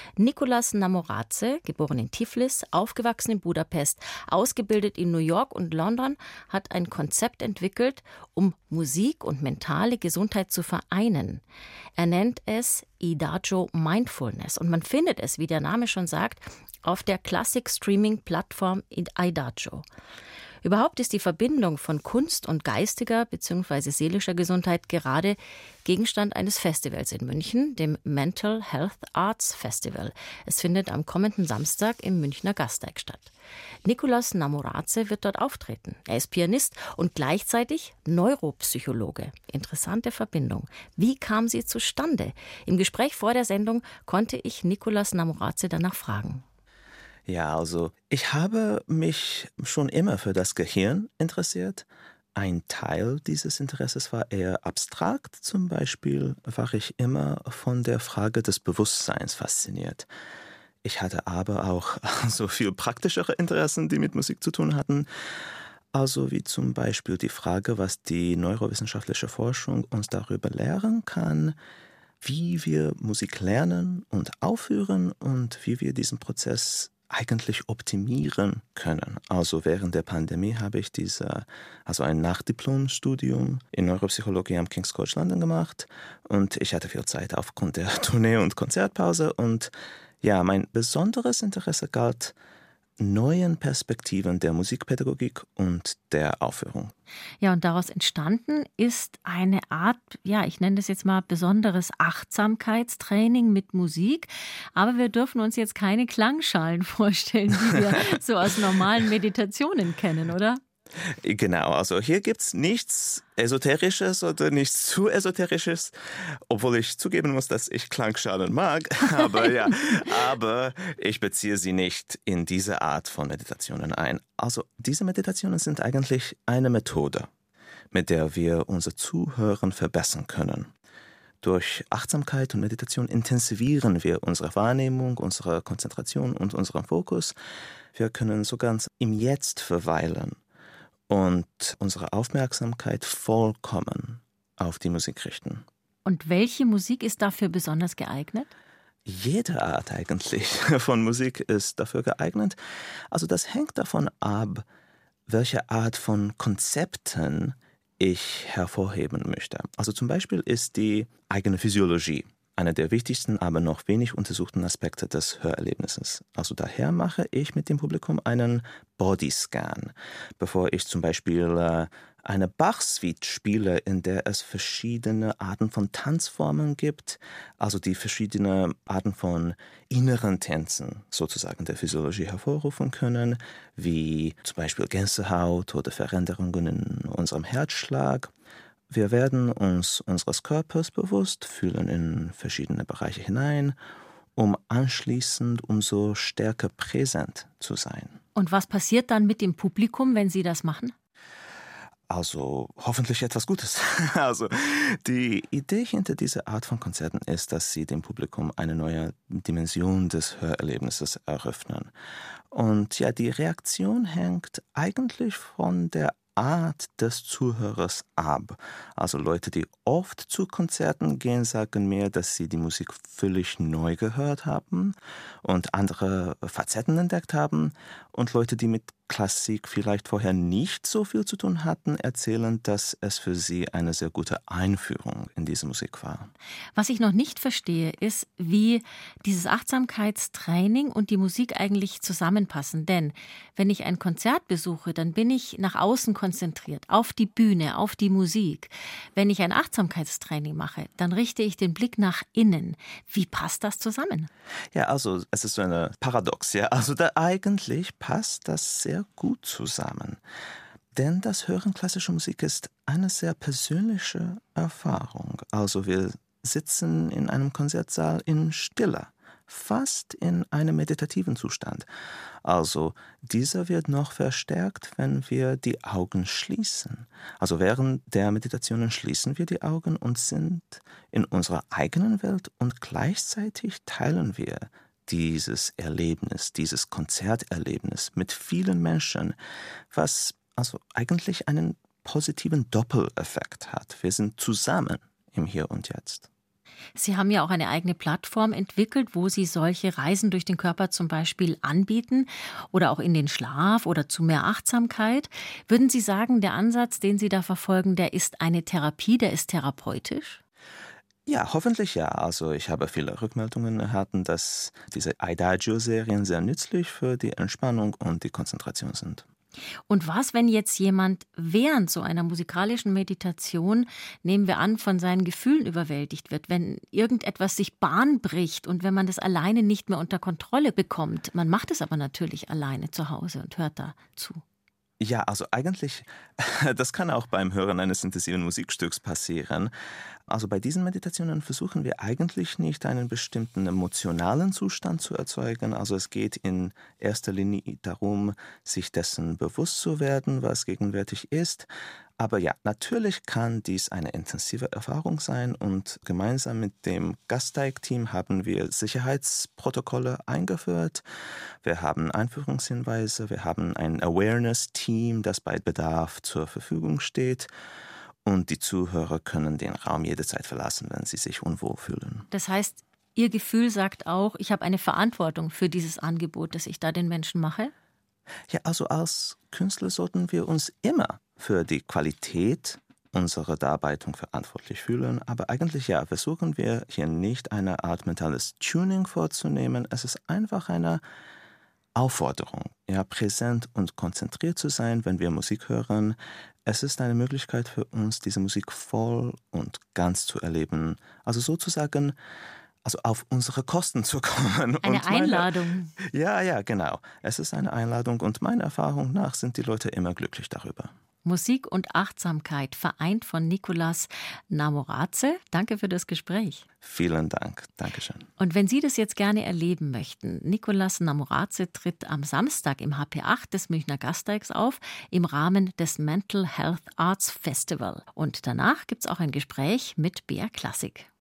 Nicolas Namoradze, geboren in Tiflis, aufgewachsen in Budapest, ausgebildet in New York und London, hat ein Konzept entwickelt, um Musik und mentale Gesundheit zu vereinen. Er nennt es Idagio Mindfulness und man findet es, wie der Name schon sagt, auf der Classic-Streaming-Plattform Idagio. Überhaupt ist die Verbindung von Kunst und geistiger bzw. seelischer Gesundheit gerade Gegenstand eines Festivals in München, dem Mental Health Arts Festival. Es findet am kommenden Samstag im Münchner Gasteig statt. Nicolas Namoradze wird dort auftreten. Er ist Pianist und gleichzeitig Neuropsychologe. Interessante Verbindung. Wie kam sie zustande? Im Gespräch vor der Sendung konnte ich Nicolas Namoradze danach fragen. Ja, also ich habe mich schon immer für das Gehirn interessiert. Ein Teil dieses Interesses war eher abstrakt. Zum Beispiel war ich immer von der Frage des Bewusstseins fasziniert. Ich hatte aber auch so viel praktischere Interessen, die mit Musik zu tun hatten. Also wie zum Beispiel die Frage, was die neurowissenschaftliche Forschung uns darüber lehren kann, wie wir Musik lernen und aufführen und wie wir diesen Prozess eigentlich optimieren können. Also während der Pandemie habe ich ein Nachdiplomstudium in Neuropsychologie am King's College London gemacht und ich hatte viel Zeit aufgrund der Tournee- und Konzertpause und ja, mein besonderes Interesse galt neuen Perspektiven der Musikpädagogik und der Aufführung. Ja, und daraus entstanden ist eine Art, ja, ich nenne das jetzt mal besonderes Achtsamkeitstraining mit Musik. Aber wir dürfen uns jetzt keine Klangschalen vorstellen, die wir so aus normalen Meditationen kennen, oder? Genau, also hier gibt's nichts Esoterisches oder nichts zu Esoterisches, obwohl ich zugeben muss, dass ich Klangschalen mag, aber ich beziehe sie nicht in diese Art von Meditationen ein. Also diese Meditationen sind eigentlich eine Methode, mit der wir unser Zuhören verbessern können. Durch Achtsamkeit und Meditation intensivieren wir unsere Wahrnehmung, unsere Konzentration und unseren Fokus. Wir können so ganz im Jetzt verweilen und unsere Aufmerksamkeit vollkommen auf die Musik richten. Und welche Musik ist dafür besonders geeignet? Jede Art eigentlich von Musik ist dafür geeignet. Also das hängt davon ab, welche Art von Konzepten ich hervorheben möchte. Also zum Beispiel ist die eigene Physiologie einer der wichtigsten, aber noch wenig untersuchten Aspekte des Hörerlebnisses. Also daher mache ich mit dem Publikum einen Bodyscan, bevor ich zum Beispiel eine Bach-Suite spiele, in der es verschiedene Arten von Tanzformen gibt, also die verschiedene Arten von inneren Tänzen sozusagen der Physiologie hervorrufen können, wie zum Beispiel Gänsehaut oder Veränderungen in unserem Herzschlag. Wir werden uns unseres Körpers bewusst, fühlen in verschiedene Bereiche hinein, um anschließend umso stärker präsent zu sein. Und was passiert dann mit dem Publikum, wenn Sie das machen? Also hoffentlich etwas Gutes. Also die Idee hinter dieser Art von Konzerten ist, dass sie dem Publikum eine neue Dimension des Hörerlebnisses eröffnen. Und ja, die Reaktion hängt eigentlich von der Art des Zuhörers ab. Also Leute, die oft zu Konzerten gehen, sagen mir, dass sie die Musik völlig neu gehört haben und andere Facetten entdeckt haben. Und Leute, die mit Klassik vielleicht vorher nicht so viel zu tun hatten, erzählen, dass es für sie eine sehr gute Einführung in diese Musik war. Was ich noch nicht verstehe, ist, wie dieses Achtsamkeitstraining und die Musik eigentlich zusammenpassen. Denn wenn ich ein Konzert besuche, dann bin ich nach außen konzentriert, auf die Bühne, auf die Musik. Wenn ich ein Achtsamkeitstraining mache, dann richte ich den Blick nach innen. Wie passt das zusammen? Ja, also es ist so eine Paradox, ja. Also eigentlich passt das sehr gut zusammen. Denn das Hören klassischer Musik ist eine sehr persönliche Erfahrung. Also wir sitzen in einem Konzertsaal in Stille, fast in einem meditativen Zustand. Also dieser wird noch verstärkt, wenn wir die Augen schließen. Also während der Meditationen schließen wir die Augen und sind in unserer eigenen Welt und gleichzeitig teilen wir dieses Erlebnis, dieses Konzerterlebnis mit vielen Menschen, was also eigentlich einen positiven Doppeleffekt hat. Wir sind zusammen im Hier und Jetzt. Sie haben ja auch eine eigene Plattform entwickelt, wo Sie solche Reisen durch den Körper zum Beispiel anbieten oder auch in den Schlaf oder zu mehr Achtsamkeit. Würden Sie sagen, der Ansatz, den Sie da verfolgen, der ist eine Therapie, der ist therapeutisch? Ja, hoffentlich ja. Also ich habe viele Rückmeldungen erhalten, dass diese Adagio-Serien sehr nützlich für die Entspannung und die Konzentration sind. Und was, wenn jetzt jemand während so einer musikalischen Meditation, nehmen wir an, von seinen Gefühlen überwältigt wird, wenn irgendetwas sich Bahn bricht und wenn man das alleine nicht mehr unter Kontrolle bekommt? Man macht es aber natürlich alleine zu Hause und hört da zu. Ja, also eigentlich, das kann auch beim Hören eines intensiven Musikstücks passieren. Also bei diesen Meditationen versuchen wir eigentlich nicht einen bestimmten emotionalen Zustand zu erzeugen. Also es geht in erster Linie darum, sich dessen bewusst zu werden, was gegenwärtig ist. Aber ja, natürlich kann dies eine intensive Erfahrung sein und gemeinsam mit dem Gasteig-Team haben wir Sicherheitsprotokolle eingeführt. Wir haben Einführungshinweise, wir haben ein Awareness-Team, das bei Bedarf zur Verfügung steht. Und die Zuhörer können den Raum jederzeit verlassen, wenn sie sich unwohl fühlen. Das heißt, Ihr Gefühl sagt auch, ich habe eine Verantwortung für dieses Angebot, das ich da den Menschen mache? Ja, also als Künstler sollten wir uns immer für die Qualität unserer Darbietung verantwortlich fühlen. Aber eigentlich ja, versuchen wir hier nicht eine Art mentales Tuning vorzunehmen. Es ist einfach eine Aufforderung, ja, präsent und konzentriert zu sein, wenn wir Musik hören. Es ist eine Möglichkeit für uns, diese Musik voll und ganz zu erleben. Also sozusagen, also auf unsere Kosten zu kommen. Eine Einladung. Ja, genau. Es ist eine Einladung und meiner Erfahrung nach sind die Leute immer glücklich darüber. Musik und Achtsamkeit, vereint von Nicolas Namoradze. Danke für das Gespräch. Vielen Dank. Dankeschön. Und wenn Sie das jetzt gerne erleben möchten, Nicolas Namoradze tritt am Samstag im HP8 des Münchner Gasteigs auf, im Rahmen des Mental Health Arts Festival. Und danach gibt es auch ein Gespräch mit BR Klassik.